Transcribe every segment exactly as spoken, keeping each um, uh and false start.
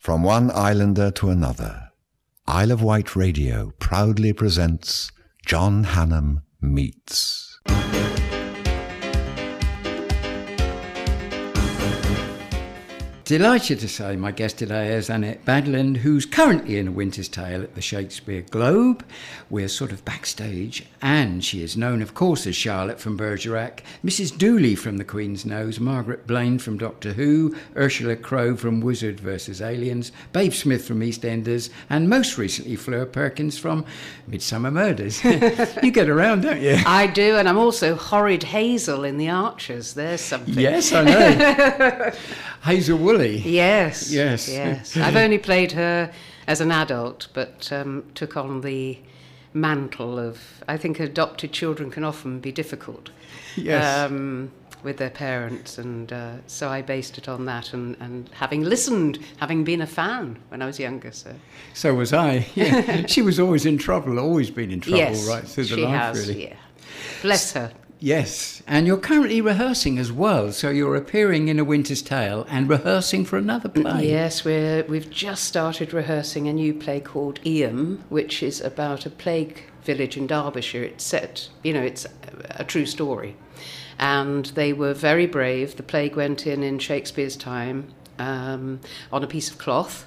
From one islander to another, Isle of Wight Radio proudly presents John Hannam Meets. Delighted to say my guest today is Annette Badland, who's currently in A Winter's Tale at the Shakespeare Globe. We're sort of backstage, and she is known, of course, as Charlotte from Bergerac, Missus Dooley from The Queen's Nose, Margaret Blaine from Doctor Who, Ursula Crowe from Wizard versus Aliens, Babe Smith from EastEnders, and most recently Fleur Perkins from Midsummer Murders. You get around, don't you? I do, and I'm also Horrid Hazel in The Archers. There's something. Yes, I know. Hazel Woolley. Yes. Yes. Yes. I've only played her as an adult, but um, took on the mantle of, I think adopted children can often be difficult. Yes. Um, with their parents, and uh, so I based it on that, and, and having listened, having been a fan when I was younger. So So was I. Yeah. She was always in trouble, always been in trouble yes, right through the she life, has, really. yeah. Bless her. Yes, and you're currently rehearsing as well, so you're appearing in A Winter's Tale and rehearsing for another play. Yes, we're, we've just started rehearsing a new play called Eyam, which is about a plague village in Derbyshire. It's set, you know, it's a, a true story. And they were very brave. The plague went in in Shakespeare's time um, on a piece of cloth.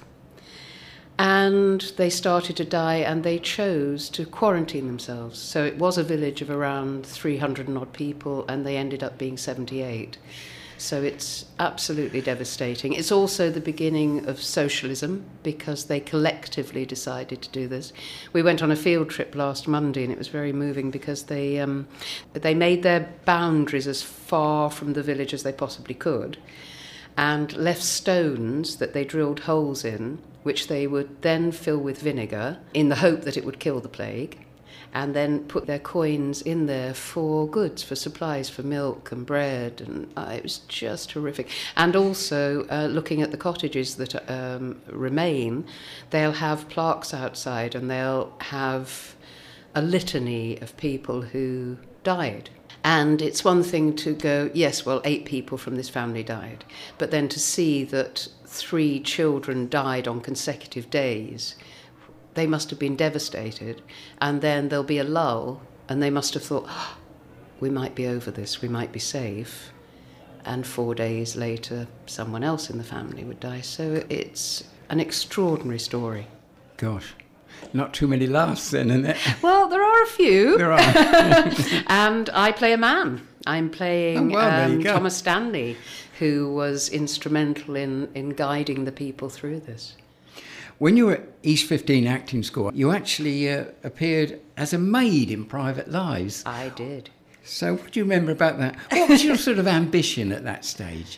And they started to die, and they chose to quarantine themselves. So it was a village of around three hundred and odd people, and they ended up being seventy-eight. So it's absolutely devastating. It's also the beginning of socialism, because they collectively decided to do this. We went on a field trip last Monday, and it was very moving, because they um, they made their boundaries as far from the village as they possibly could, and left stones that they drilled holes in, which they would then fill with vinegar in the hope that it would kill the plague, and then put their coins in there for goods, for supplies, for milk and bread, and uh, it was just horrific. And also, uh, looking at the cottages that um, remain, they'll have plaques outside, and they'll have a litany of people who died. And it's one thing to go, yes, well, eight people from this family died, but then to see that three children died on consecutive days, they must have been devastated. And then there'll be a lull, and they must have thought, oh, we might be over this, we might be safe. And four days later, someone else in the family would die. So it's an extraordinary story. Gosh, not too many laughs then, isn't it? Well, there are a few. There are. And I play a man. I'm playing oh, well, there um, you go. Thomas Stanley, who was instrumental in, in guiding the people through this. When you were at East fifteen Acting School, you actually uh, appeared as a maid in Private Lives. I did. So what do you remember about that? What was your sort of ambition at that stage?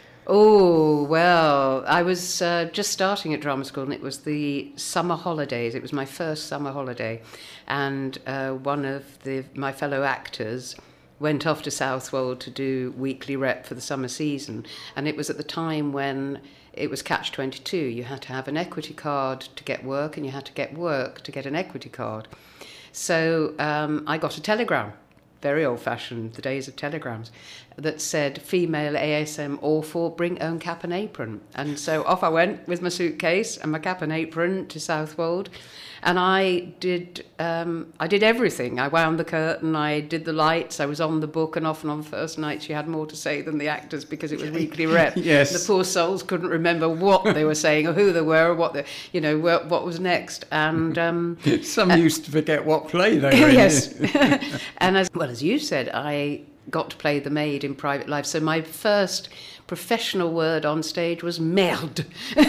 Oh, well, I was uh, just starting at drama school, and it was the summer holidays. It was my first summer holiday. And uh, one of the my fellow actors went off to Southwold to do weekly rep for the summer season. And it was at the time when it was catch twenty-two. You had to have an equity card to get work, and you had to get work to get an equity card. So um, I got a telegram, very old-fashioned, the days of telegrams, that said, female A S M awful, bring own cap and apron. And so off I went with my suitcase and my cap and apron to Southwold. And I did um, I did everything. I wound the curtain, I did the lights, I was on the book, and often on the first nights you had more to say than the actors because it was weekly rep. Yes. The poor souls couldn't remember what they were saying or who they were or what, the, you know, what, what was next. And um, Some uh, used to forget what play they were in. Yes. And as well as you said, I got to play the maid in Private Life. So my first professional word on stage was merde.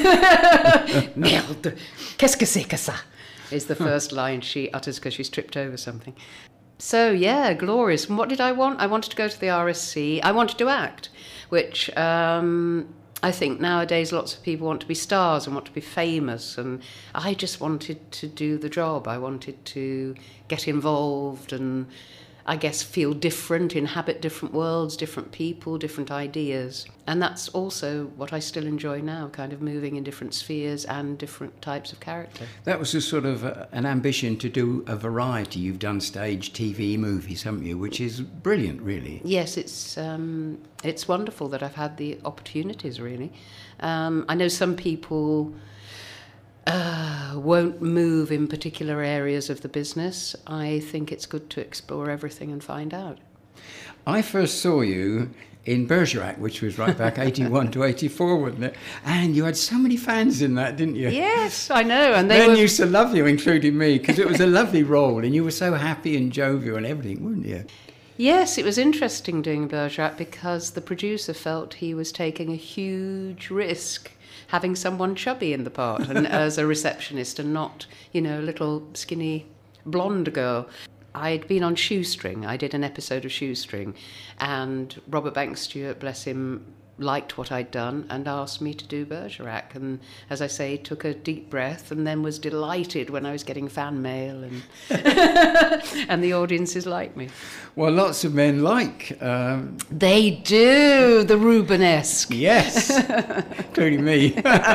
Merde. Qu'est-ce que c'est que ça? Is the first line she utters because she's tripped over something. So, yeah, glorious. And what did I want? I wanted to go to the R S C. I wanted to act, which um, I think nowadays lots of people want to be stars and want to be famous. And I just wanted to do the job. I wanted to get involved and, I guess, feel different, inhabit different worlds, different people, different ideas. And that's also what I still enjoy now, kind of moving in different spheres and different types of character. That was a sort of uh, an ambition to do a variety. You've done stage, T V, movies, haven't you? Which is brilliant, really. Yes, it's um, it's wonderful that I've had the opportunities, really. Um, I know some people Uh, won't move in particular areas of the business. I think it's good to explore everything and find out. I first saw you in Bergerac, which was right back eighty-one to eighty-four, wasn't it? And you had so many fans in that, didn't you? Yes, I know. And they Men were... used to love you, including me, because it was a lovely role, and you were so happy and jovial and everything, weren't you? Yes, it was interesting doing Bergerac because the producer felt he was taking a huge risk having someone chubby in the part and as a receptionist and not, you know, a little skinny blonde girl. I'd been on Shoestring. I did an episode of Shoestring, and Robert Banks Stewart, bless him, liked what I'd done and asked me to do Bergerac. And as I say, took a deep breath and then was delighted when I was getting fan mail and and the audiences liked me. Well, lots of men like... Um, they do, the Rubenesque. Yes, including me.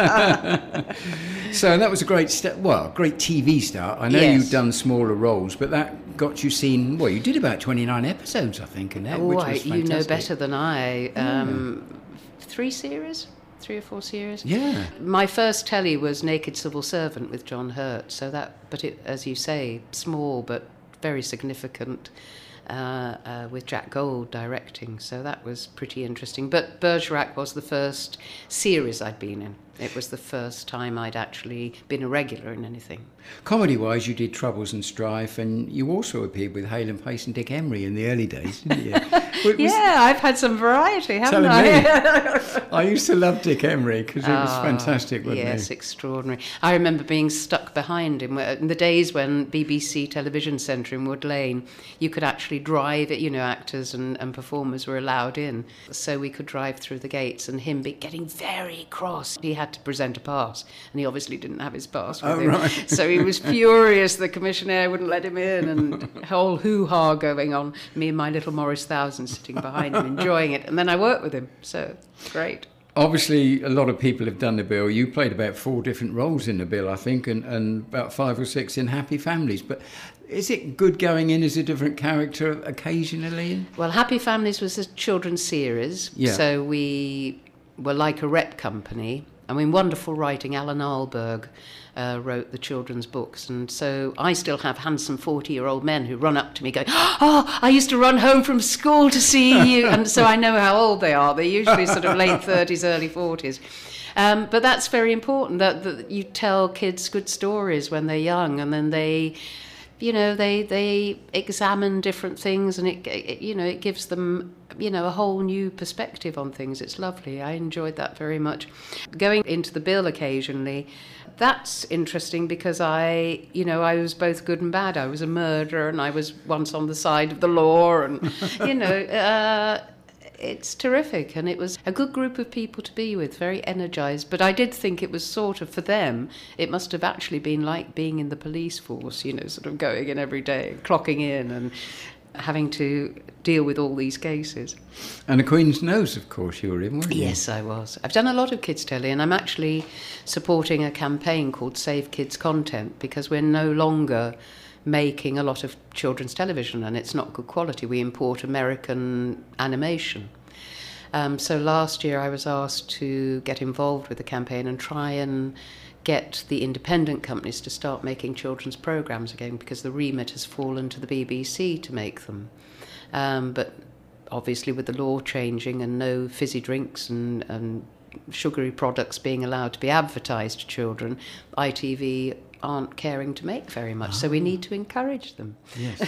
So that was a great step, well, great T V start. I know Yes. you've done smaller roles, but that got you seen, well, you did about twenty-nine episodes, I think, in that, Oh, which I- was you know fantastic. better than I. Um, Three series? Three or four series? Yeah. My first telly was Naked Civil Servant with John Hurt, so that, but it, as you say, small but very significant, uh, uh, with Jack Gold directing, so that was pretty interesting. But Bergerac was the first series I'd been in. It was the first time I'd actually been a regular in anything. Comedy-wise, you did Troubles and Strife, and you also appeared with Hale and Pace and Dick Emery in the early days, didn't you? It was- Yeah, I've had some variety, haven't Telling I? me. I used to love Dick Emery because he was Ah, fantastic, wasn't yes, he? extraordinary. I remember being stuck behind him in the days when B B C Television Centre in Wood Lane, you could actually drive it, you know, actors and, and performers were allowed in. So we could drive through the gates and him be getting very cross. He had to present a pass and he obviously didn't have his pass with Oh, him. right. So he was furious the commissioner wouldn't let him in and whole hoo-ha going on. Me and my little Morris Thousand sitting behind him enjoying it. And then I worked with him, so great. Obviously, a lot of people have done the bill. You played about four different roles in the bill, I think, and, and about five or six in Happy Families. But is it good going in as a different character occasionally? Well, Happy Families was a children's series, Yeah. so we were like a rep company. I mean, wonderful writing. Alan Alberg uh, wrote the children's books, and so I still have handsome forty-year-old men who run up to me going, "Oh, I used to run home from school to see you," and so I know how old they are. They're usually sort of late thirties, early forties. Um, but that's very important, that, that you tell kids good stories when they're young, and then they... You know, they they examine different things, and it, it you know it gives them you know a whole new perspective on things. It's lovely. I enjoyed that very much. Going into the bill occasionally, that's interesting because I you know I was both good and bad. I was a murderer, and I was once on the side of the law, and you know. Uh, It's terrific, and it was a good group of people to be with, very energised. But I did think it was sort of, for them, it must have actually been like being in the police force, you know, sort of going in every day, clocking in and having to deal with all these cases. And The Queen's Nose, of course, you were in, weren't you? Yes, I was. I've done a lot of kids' telly, and I'm actually supporting a campaign called Save Kids Content, because we're no longer making a lot of children's television, and it's not good quality. We import American animation. Um, so last year I was asked to get involved with the campaign and try and get the independent companies to start making children's programmes again, because the remit has fallen to the B B C to make them. Um, but obviously with the law changing and no fizzy drinks and, and sugary products being allowed to be advertised to children, I T V aren't caring to make very much, so we need to encourage them. Yes.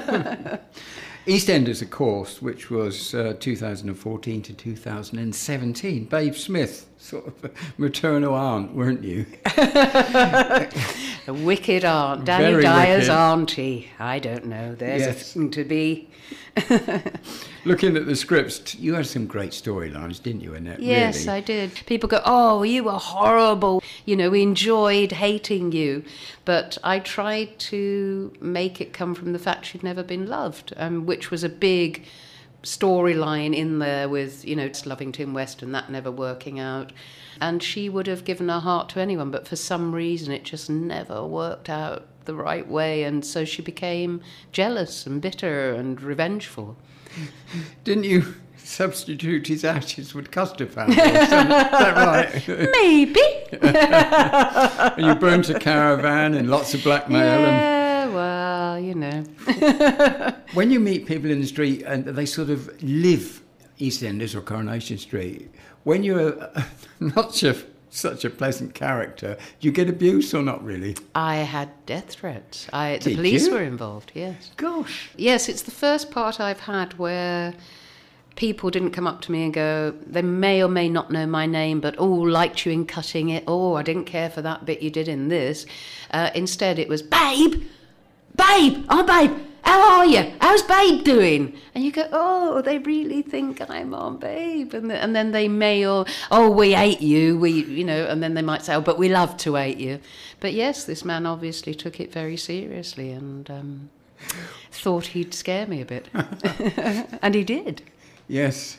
EastEnders, of course, which was uh, two thousand fourteen to two thousand seventeen. Babe Smith, sort of a maternal aunt, weren't you? A wicked aunt, Danny Very Dyer's wicked. auntie. I don't know, there's Yes. a thing to be. Looking at the scripts, you had some great storylines, didn't you, Annette? Yes, really? I did. People go, "Oh, you were horrible. You know, we enjoyed hating you." But I tried to make it come from the fact she'd never been loved, um, which was a big storyline in there with, you know, loving Tim West and that never working out. And she would have given her heart to anyone, but for some reason it just never worked out the right way. And so she became jealous and bitter and revengeful. Didn't you substitute his ashes with custard powder? Is that right? Maybe. And you burnt a caravan and lots of blackmail. Yeah, and... well, you know. When you meet people in the street and they sort of live EastEnders or Coronation Street, when you're not such, such a pleasant character, do you get abuse or not really? I had death threats. I, the Did police you? were involved, yes. Gosh. Yes, it's the first part I've had where people didn't come up to me and go, they may or may not know my name, but, oh, liked you in Cutting It. Oh, I didn't care for that bit you did in this. Uh, instead, it was, Babe! Babe! Oh, Babe! How are you? How's Babe doing? And you go, oh, they really think I'm on Babe. And, the, and then they may or, oh, we hate you. We, you know, and then they might say, oh, but we love to hate you. But yes, this man obviously took it very seriously and um, thought he'd scare me a bit. And he did. Yes.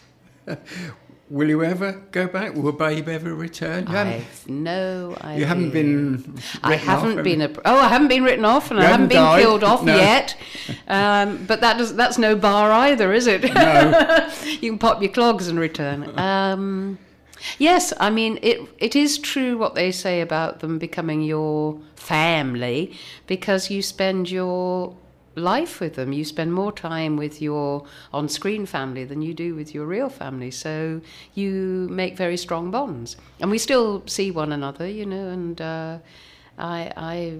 Will you ever go back? Will Babe ever return? You I've no idea. You haven't been. I haven't been. A, oh, I haven't been written off, and You I haven't been haven't died? killed off No. yet. Um, but that does, that's no bar either, is it? No. You can pop your clogs and return. Um, yes, I mean it. It is true what they say about them becoming your family, because you spend your life with them. You spend more time with your on-screen family than you do with your real family, so you make very strong bonds, and we still see one another, you know, and uh, I, I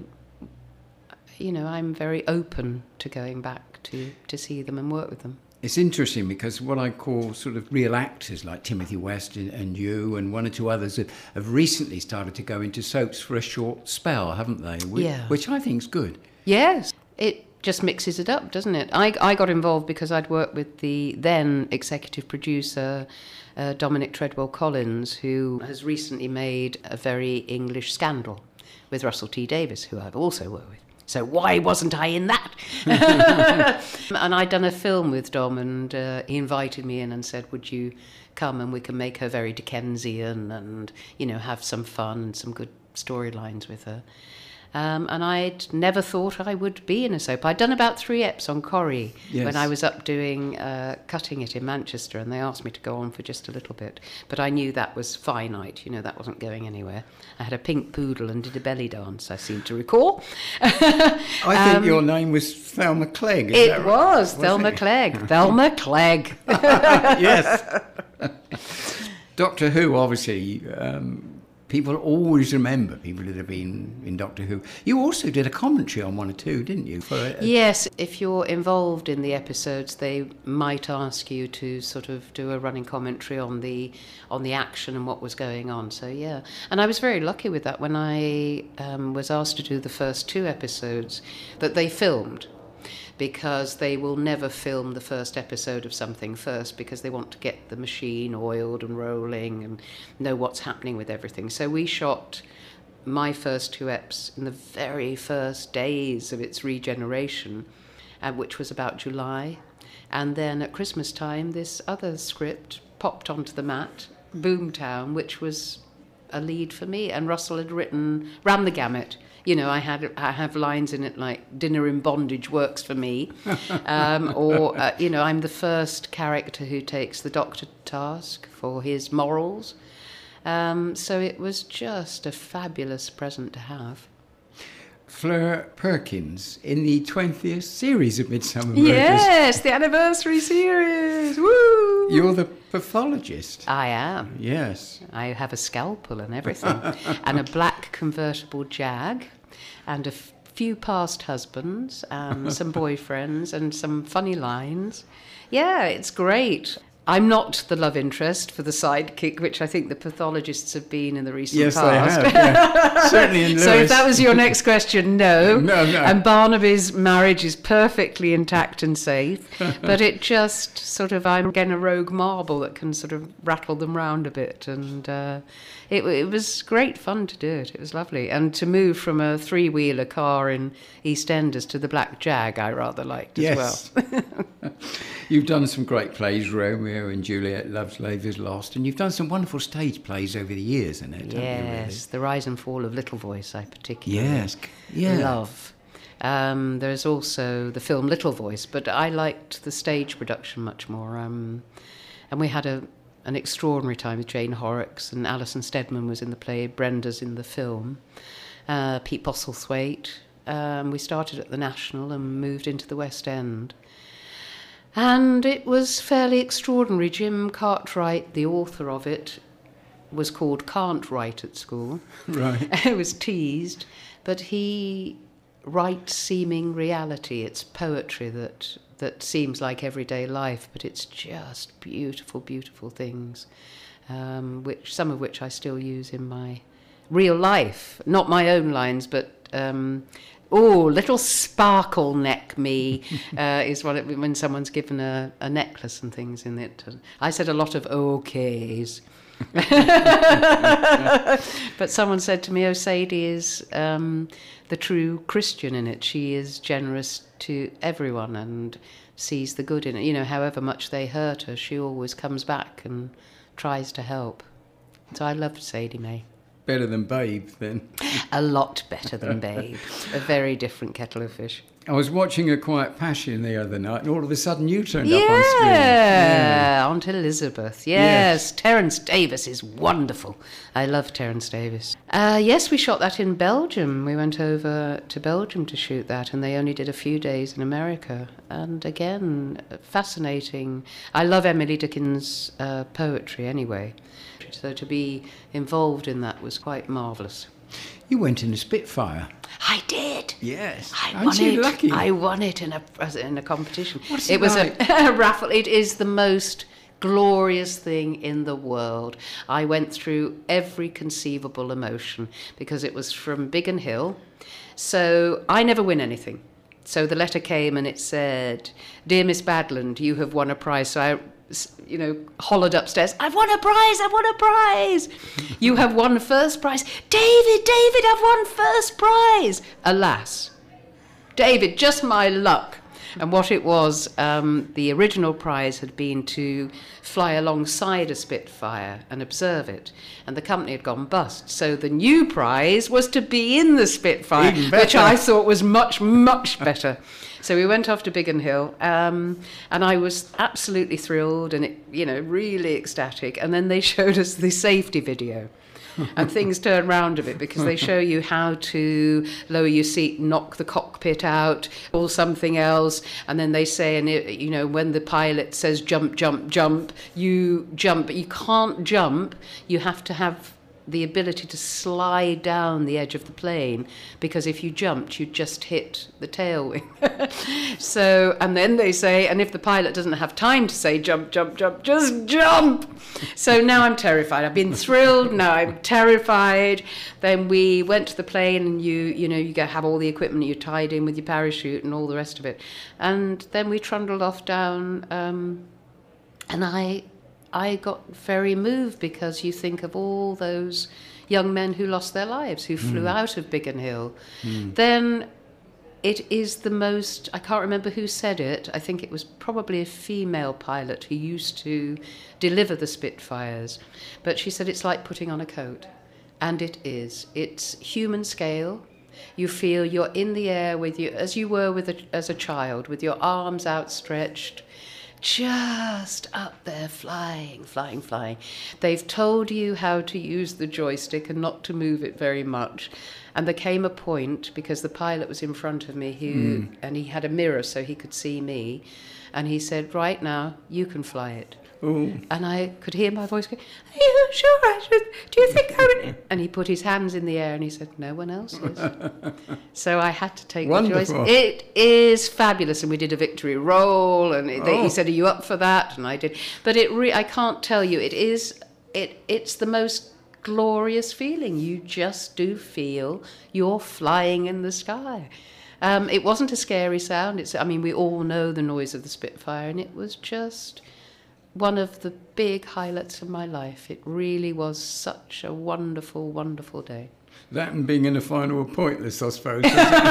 you know, I'm very open to going back to, to see them and work with them. It's interesting because what I call sort of real actors like Timothy West and, and you and one or two others have, have recently started to go into soaps for a short spell, haven't they? Which, Yeah. which I think is good. Yes, it just mixes it up, doesn't it? I, I got involved because I'd worked with the then executive producer, uh, Dominic Treadwell Collins, who has recently made a very English Scandal with Russell T Davies, who I've also worked with. So why wasn't I in that? And I'd done a film with Dom, and uh, he invited me in and said, would you come and we can make her very Dickensian and, you know, have some fun and some good storylines with her. Um, and I'd never thought I would be in a soap. I'd done about three eps on Corrie Yes. when I was up doing uh, Cutting It in Manchester, and they asked me to go on for just a little bit. But I knew that was finite, you know, that wasn't going anywhere. I had a pink poodle and did a belly dance, I seem to recall. I think Um, your name was Thelma Clegg. Is It that right? was, Was Thelma it? Clegg. Thelma Clegg. Yes. Doctor Who, obviously, um, people always remember people that have been in Doctor Who. You also did a commentary on one or two, didn't you? For a, a- Yes, if you're involved in the episodes, they might ask you to sort of do a running commentary on the on the action and what was going on. So yeah, and I was very lucky with that when I um, was asked to do the first two episodes that they filmed, because they will never film the first episode of something first because they want to get the machine oiled and rolling and know what's happening with everything. So we shot my first two eps in the very first days of its regeneration, uh, which was about July. And then at Christmas time, this other script popped onto the mat, Boomtown, which was a lead for me. And Russell had written, ran the gamut. You know, I had I have lines in it like "Dinner in Bondage works for me," um, or uh, you know, I'm the first character who takes the Doctor to task for his morals. Um, so it was just a fabulous present to have. Fleur Perkins in the twentieth series of Midsummer Murders. Yes, the anniversary series. Woo! You're the pathologist. I am. Yes. I have a scalpel and everything, and a black convertible Jag, and a f- few past husbands, and some boyfriends, and some funny lines. Yeah, it's great. I'm not the love interest for the sidekick, which I think the pathologists have been in the recent Yes, past. they have. Yeah. Certainly in Lewis. So if that was your next question, no. No, no. And Barnaby's marriage is perfectly intact and safe, but it just sort of, I'm again a rogue marble that can sort of rattle them round a bit. And uh, it, it was great fun to do it. It was lovely. And to move from a three-wheeler car in EastEnders to the Black Jag, I rather liked as Yes. well. You've done some great plays, Romeo and Juliet, Love's Labour's Lost, and you've done some wonderful stage plays over the years, isn't it? Yes, The Rise and Fall of Little Voice I particularly Yes, yeah. love. Um, there's also the film Little Voice, but I liked the stage production much more. Um, and we had a an extraordinary time with Jane Horrocks, and Alison Steadman was in the play, Brenda's in the film, uh, Pete Postlethwaite. Um, we started at the National and moved into the West End. And it was fairly extraordinary. Jim Cartwright, the author of it, was called Can't Write at school. Right. It was teased, but he writes seeming reality. It's poetry that that seems like everyday life, but it's just beautiful, beautiful things, um, which some of which I still use in my real life. Not my own lines, but um, oh, little sparkle neck me uh, is what it, when someone's given a, a necklace and things in it. I said a lot of okays. But someone said to me, oh, Sadie is um, the true Christian in it. She is generous to everyone and sees the good in it. You know, however much they hurt her, she always comes back and tries to help. So I loved Sadie May. Better than Babe, then. A lot better than Babe. A very different kettle of fish. I was watching A Quiet Passion the other night, and all of a sudden you turned yeah, up on screen. Yeah, Aunt Elizabeth. Yes, Yes. Terence Davis is wonderful. I love Terence Davis. Uh, yes, we shot that in Belgium. We went over to Belgium to shoot that, and they only did a few days in America. And again, fascinating. I love Emily Dickin's uh, poetry anyway. So to be involved in that was quite marvellous. You went in a Spitfire. I did. Yes. I Aren't won you it. lucky? I won it in a in a competition. What's it it was like? a, a raffle. It is the most glorious thing in the world. I went through every conceivable emotion because it was from Biggin Hill. So I never win anything. So the letter came and it said, "Dear Miss Badland, you have won a prize." So I, you know, hollered upstairs, "I've won a prize, I've won a prize." "You have won first prize." "David, David, I've won first prize." Alas, David, just my luck. And what it was, um, the original prize had been to fly alongside a Spitfire and observe it. And the company had gone bust. So the new prize was to be in the Spitfire, which I thought was much, much better. So we went off to Biggin Hill, um, and I was absolutely thrilled and, it, you know, really ecstatic. And then they showed us the safety video. And things turn round a bit because they show you how to lower your seat, knock the cockpit out, or something else. And then they say, and it, you know, when the pilot says jump, jump, jump, you jump. But you can't jump. You have to have the ability to slide down the edge of the plane, because if you jumped, you'd just hit the tail wing. So, and then they say, and if the pilot doesn't have time to say jump, jump, jump, just jump. So now I'm terrified. I've been thrilled, now I'm terrified. Then we went to the plane, and you, you know, you go have all the equipment, you're tied in with your parachute and all the rest of it. And then we trundled off down, um, and I... I got very moved because you think of all those young men who lost their lives, who flew mm. out of Biggin Hill. Mm. Then it is the most, I can't remember who said it, I think it was probably a female pilot who used to deliver the Spitfires, but she said it's like putting on a coat. And it is. It's human scale. You feel you're in the air with you, as you were with a, as a child, with your arms outstretched, just up there flying, flying, flying. They've told you how to use the joystick and not to move it very much. And there came a point, because the pilot was in front of me, who, mm. and he had a mirror so he could see me, and he said, "Right now, you can fly it." Ooh. And I could hear my voice go, "Are you sure I should? Do you think I would?" And he put his hands in the air and he said, "No one else is." So I had to take Wonderful. the choice. It is fabulous, and we did a victory roll, and it, oh. he said, "Are you up for that?" And I did. But it, re- I can't tell you, it is, it, it's the most glorious feeling. You just do feel you're flying in the sky. Um, it wasn't a scary sound. It's, I mean, we all know the noise of the Spitfire, and it was just one of the big highlights of my life. It really was such a wonderful, wonderful day. That and being in the final were pointless, I suppose.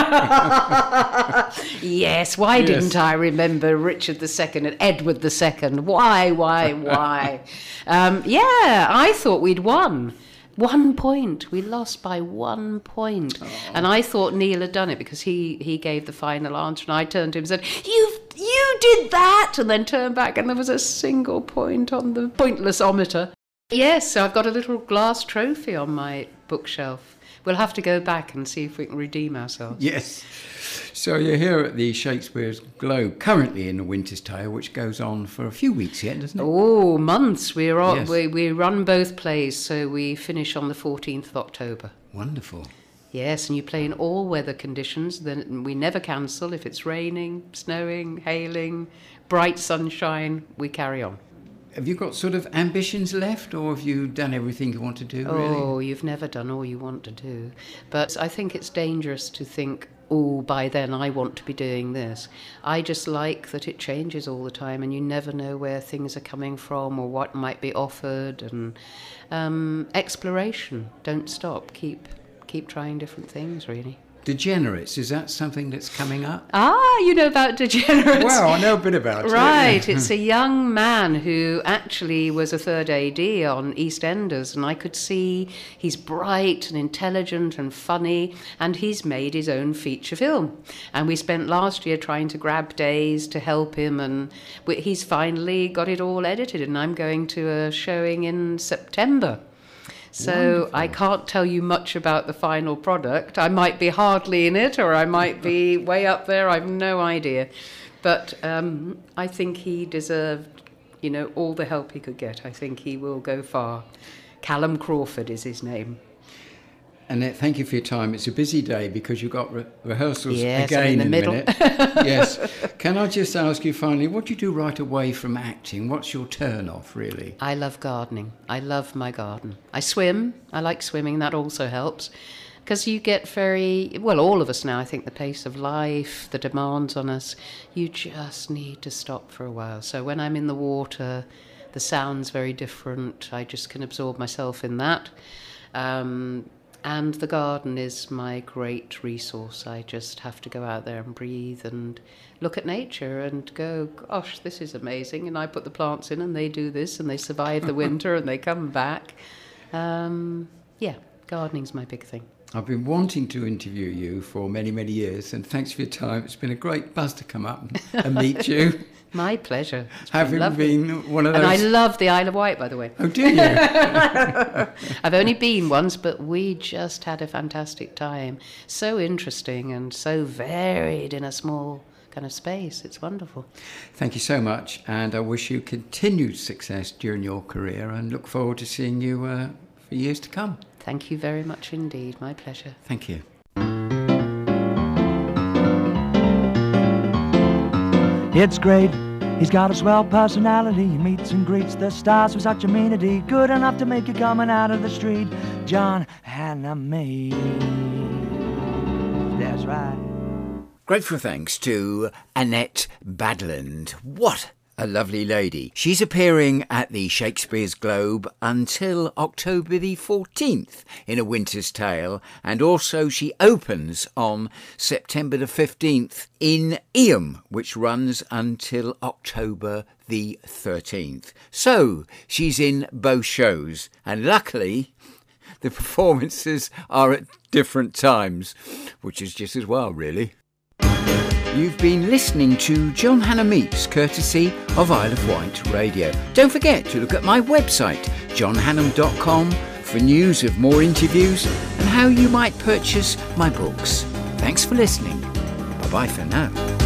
Yes, why yes. didn't I remember Richard the Second and Edward the Second? Why, why, why? um, yeah, I thought we'd won. One point. We lost by one point. Oh. And I thought Neil had done it because he, he gave the final answer. And I turned to him and said, you you did that! And then turned back and there was a single point on the pointlessometer. Yes, so I've got a little glass trophy on my bookshelf. We'll have to go back and see if we can redeem ourselves. Yes. So you're here at the Shakespeare's Globe, currently in A Winter's Tale, which goes on for a few weeks yet, doesn't it? Oh, months. We're on, yes. we, we run both plays, so we finish on the fourteenth of October. Wonderful. Yes, and you play in all weather conditions. Then we never cancel. If it's raining, snowing, hailing, bright sunshine, we carry on. Have you got sort of ambitions left, or have you done everything you want to do, really? Oh, you've never done all you want to do. But I think it's dangerous to think, oh, by then I want to be doing this. I just like that it changes all the time and you never know where things are coming from or what might be offered. And um, exploration, don't stop, keep keep trying different things, really. Degenerates, is that something that's coming up? Ah, you know about Degenerates. Well, I know a bit about it. Right, it's a young man who actually was a third A D on EastEnders, and I could see he's bright and intelligent and funny, and he's made his own feature film. And we spent last year trying to grab days to help him, and he's finally got it all edited, and I'm going to a showing in September. So wonderful. I can't tell you much about the final product. I might be hardly in it, or I might be way up there. I've no idea. But um, I think he deserved, you know, all the help he could get. I think he will go far. Callum Crawford is his name. Annette, thank you for your time. It's a busy day because you've got re- rehearsals yes, again in, the in middle. a minute. Yes. Can I just ask you finally, what do you do right away from acting? What's your turn off, really? I love gardening. I love my garden. I swim. I like swimming. That also helps. Because you get very, well, all of us now, I think the pace of life, the demands on us, you just need to stop for a while. So when I'm in the water, the sound's very different. I just can absorb myself in that. Um, And the garden is my great resource. I just have to go out there and breathe and look at nature and go, gosh, this is amazing. And I put the plants in and they do this and they survive the winter and they come back. Um, yeah, gardening's my big thing. I've been wanting to interview you for many, many years, and thanks for your time. It's been a great buzz to come up and meet you. My pleasure. It's Having been, been one of those... And I love the Isle of Wight, by the way. Oh, do you? I've only been once, but we just had a fantastic time. So interesting and so varied in a small kind of space. It's wonderful. Thank you so much, and I wish you continued success during your career and look forward to seeing you uh, for years to come. Thank you very much indeed. My pleasure. Thank you. It's great. He's got a swell personality. He meets and greets the stars with such amenity. Good enough to make you coming out of the street. John Hannam. That's right. Grateful thanks to Annette Badland. What a lovely lady. She's appearing at the Shakespeare's Globe until October the fourteenth in A Winter's Tale, and also she opens on September the fifteenth in Eyam, which runs until October the thirteenth. So she's in both shows, and luckily the performances are at different times, which is just as well, really. You've been listening to John Hannam Meets, courtesy of Isle of Wight Radio. Don't forget to look at my website, john hannam dot com, for news of more interviews and how you might purchase my books. Thanks for listening. Bye-bye for now.